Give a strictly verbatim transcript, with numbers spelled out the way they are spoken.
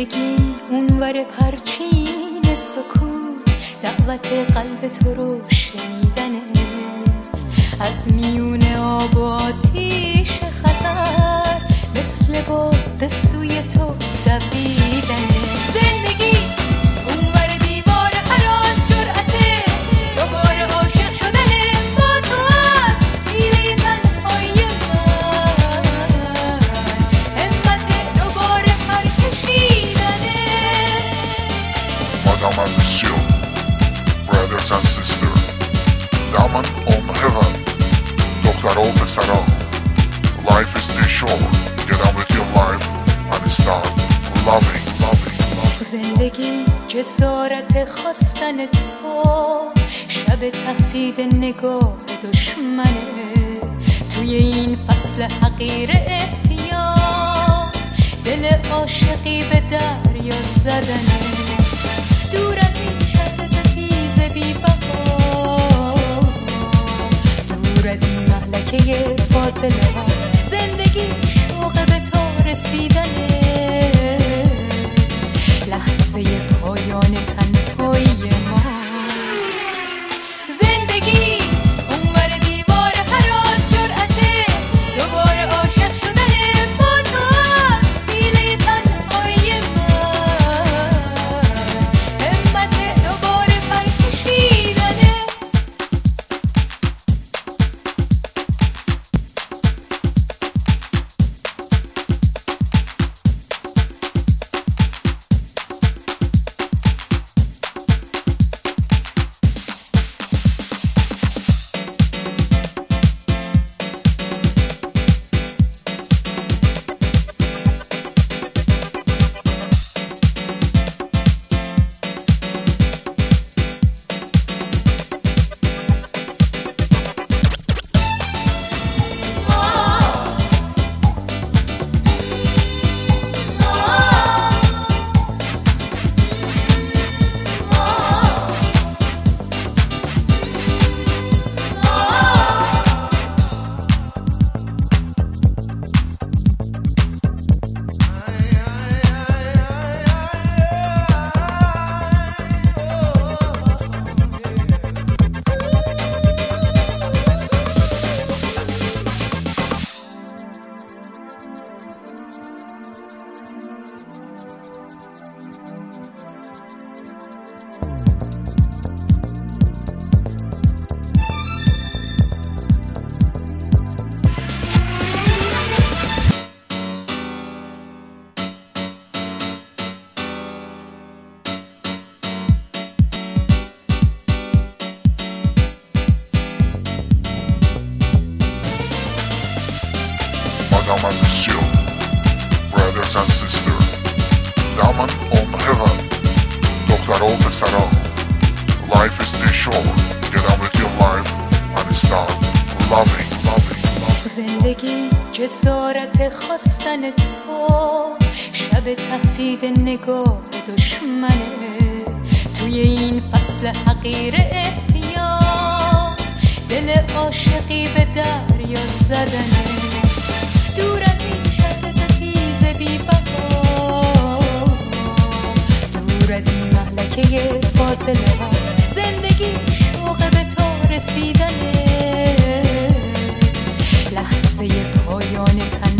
زندگی اونور پرچین سکوت دعوت قلب تو رو شنیدنه، از میون آب و آتیش خطر مثل باد به سوی تو دویدنه. زندگی اونور دیوار هراس جرأته، دوباره عاشق شدنه با تو از حیله تنهایی من، همت دوباره پر کشیدنه. Madame and Monsieur, brothers and sisters, دامن on heaven, دخترها و پسرها. Life is too short, get on with your life and start loving, loving, loving. زندگی جسارت خواستن تو، شب تهدید نگاه دشمنه، توی این فصل حقیر احتیاط دل عاشقی به دریا زدنه. دور از این شهر ستیز بی بها، دور از این مهلکه فاصله ها، زندگی شوق به تو رسیدنه، لحظه پایان تنهایی ما. زندگی اونور دیوار هراس جرأته، دوباره عاشق شدنه با تو از حیله تنهایی من، همت دوباره پر کشیدنه. Madame and Monsieur, brothers and sisters, دامن on heaven, دخترها و پسرها. Life is too short, get on with your life and start loving, loving, loving. زندگی جسارت خواستن تو، شب تهدید نگاه دشمنه، توی این فصل حقیر احتیاط دل عاشقی به دریا زدنه. دور از این شهر ستیز بی بها، دور از این مهلکه فاصله ها، زندگی شوق به تو رسیدنه، لحظه پایان تن